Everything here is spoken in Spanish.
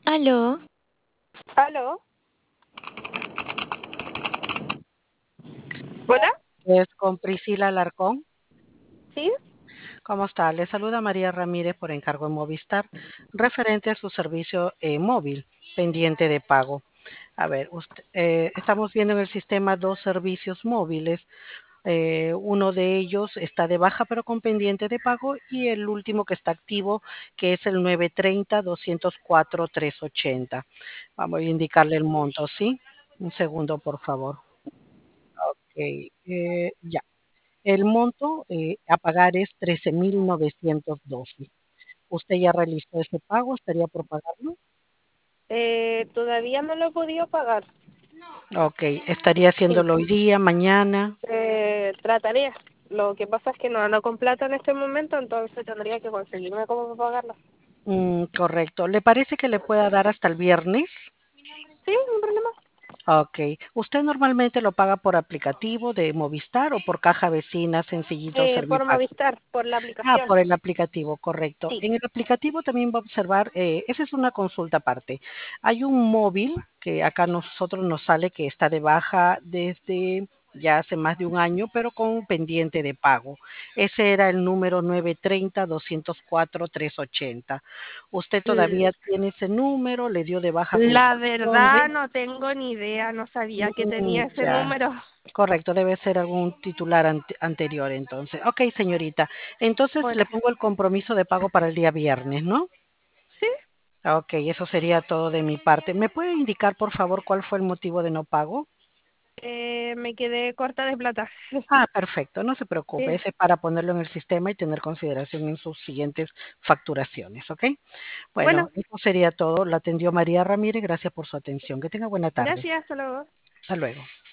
Aló, ¿Aló? ¿Hola? Es con Priscila Alarcón. ¿Sí? ¿Cómo está? Le saluda María Ramírez por encargo en Movistar, referente a su servicio móvil pendiente de pago. A ver, estamos viendo en el sistema dos servicios móviles. Uno de ellos está de baja pero con pendiente de pago y el último que está activo, que es el 930-204-380. Vamos a indicarle el monto, ¿sí? Un segundo, por favor. Ok, ya. El monto a pagar es 13.912. ¿Usted ya realizó ese pago? ¿Estaría por pagarlo? Todavía no lo he podido pagar. Ok, ¿estaría Sí, haciéndolo hoy día, mañana? trataré. Lo que pasa es que no ando con plata en este momento, entonces tendría que conseguirme cómo pagarlo. Correcto. ¿Le parece que le pueda dar hasta el viernes? Sí, un problema. Ok. ¿Usted normalmente lo paga por aplicativo de Movistar o por caja vecina, sencillito, Por Servipago? Movistar, por la Ah, aplicación. por el aplicativo, correcto. Sí. En el aplicativo también va a observar, esa es una consulta aparte. Hay un móvil que acá nosotros nos sale que está de baja desde ya hace más de un año, pero con pendiente de pago. Ese era el número 930-204-380. ¿Usted L- todavía tiene ese número? ¿Le dio de baja como La corresponde? verdad no tengo ni idea, no sabía que tenía ese Ya. número. Correcto, debe ser algún titular anterior entonces. Ok, señorita. Entonces le Bueno, pongo el compromiso de pago para el día viernes, ¿no? sí, Ok, eso sería todo de mi parte. ¿Me puede indicar, por favor, cuál fue el motivo de no pago? me quedé corta de plata. Ah, perfecto, no se preocupe. Sí. Ese es para ponerlo en el sistema y tener consideración en sus siguientes facturaciones, ¿ok? Bueno, Bueno, eso sería todo. La atendió María Ramírez. Gracias por su atención. Que tenga buena tarde. gracias, hasta luego. Hasta luego.